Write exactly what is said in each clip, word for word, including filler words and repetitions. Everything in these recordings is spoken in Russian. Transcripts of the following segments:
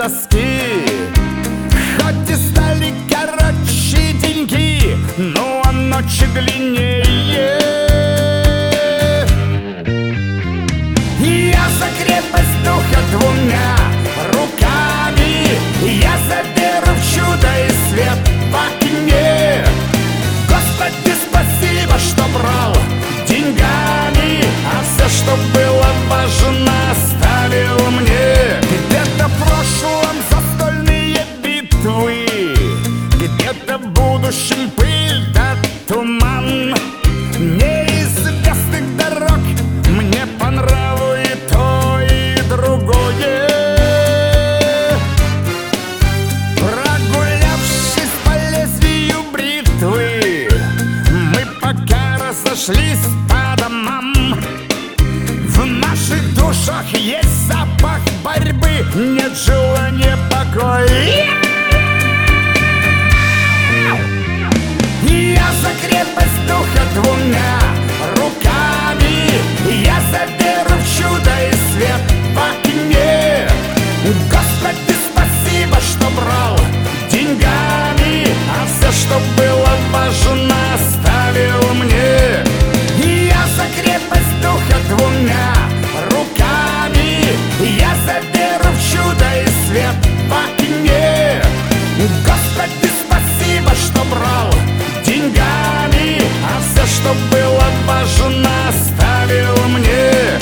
тоски. Хоть и стали короче деньги, ну а ночи длиннее. Я за крепость духа двумя руками, я за веру в чудо и свет в окне. Господи, спасибо, что брал деньгами, а все, что было важно, оставил мне. Где-то в прошлом застольные битвы, где-то в будущем пыль да туман неизвестных дорог. Мне по нраву и то, и другое. Прогулявшись по лезвию бритвы, мы пока разошлись по домам. В наших душах есть запах борьбы, нет желания покоя. Я за крепость духа двумя руками, я за веру в чудо и свет в окне. Господи, спасибо, что брал деньгами, а все, что было важно, оставил мне. Я за крепость духа двумя руками, я за веру в чудо и свет в окне. Господи, спасибо, что брал деньгами, а все, что было важно, оставил мне.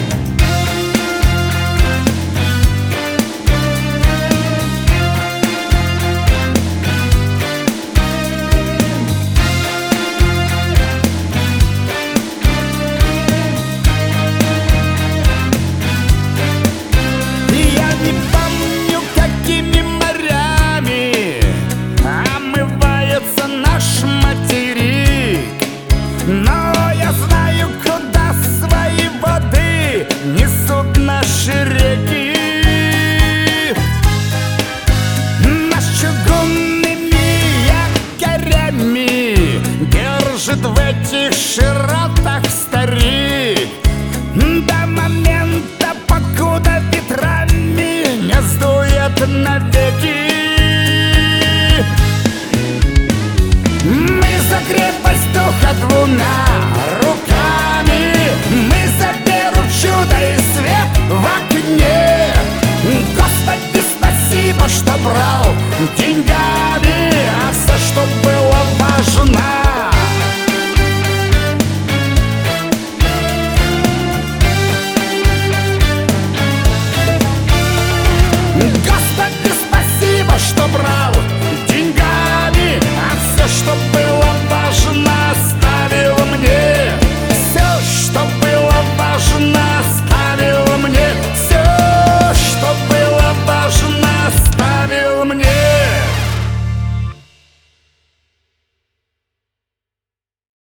Я не помню, какими морями омывается наш материк, но я знаю, куда свои воды несут наши реки. Нас чугунными якорями держит в этих широтах старик до момента, покуда ветрами не сдует навеки. Мы за крепость духа двумя руками, мы за веру в чудо и свет в окне. Господи, спасибо, что брал деньгами, а все, что было важно,